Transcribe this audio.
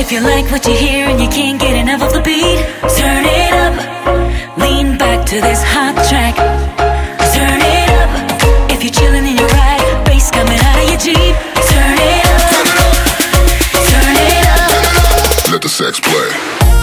If you like what you hear and you can't get enough of the beat, turn it up. Lean back to this hot track. Turn it up. If you're chilling in your ride, bass coming out of your Jeep. Turn it up. Turn it up. Let the sax play.